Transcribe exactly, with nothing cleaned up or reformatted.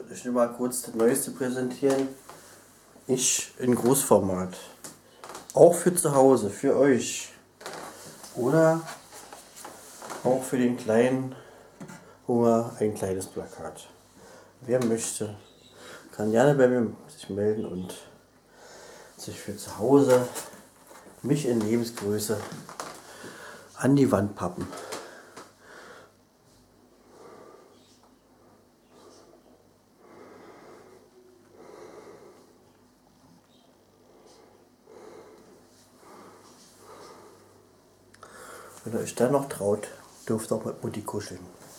ich will mal kurz das Neueste präsentieren. Ich in Großformat. Auch für zu Hause, für euch. Oder auch für den kleinen Hunger ein kleines Plakat. Wer möchte, kann gerne bei mir sich melden und sich für zu Hause mich in Lebensgröße an die Wand pappen. Wenn ihr euch dann noch traut, dürft ihr auch mit Mutti kuscheln.